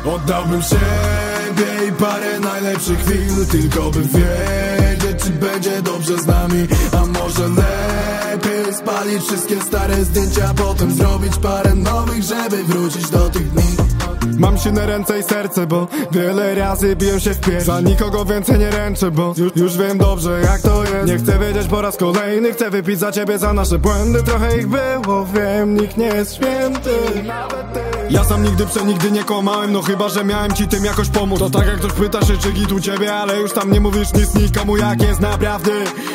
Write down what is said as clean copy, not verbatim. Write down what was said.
Oddałbym siebie i parę najlepszych chwil, tylko by wiedzieć, czy będzie dobrze z nami. A może lepiej spalić wszystkie stare zdjęcia, potem zrobić parę nowych, żeby wrócić do tych dni. Mam silne ręce i serce, bo wiele razy biłem się w pierś. Za nikogo więcej nie ręczę, bo już wiem dobrze jak to jest. Nie chcę wiedzieć po raz kolejny, chcę wypić za ciebie za nasze błędy. Trochę ich było, wiem, nikt nie jest święty. Ja sam nigdy przenigdy nie kłamałem, no chyba, że miałem ci tym jakoś pomóc. To tak jak ktoś pyta się, czy git u ciebie, ale już tam nie mówisz nic nikomu, jak jest naprawdę.